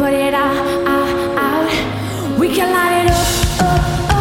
put it out, out, out. We can light it up, up, up.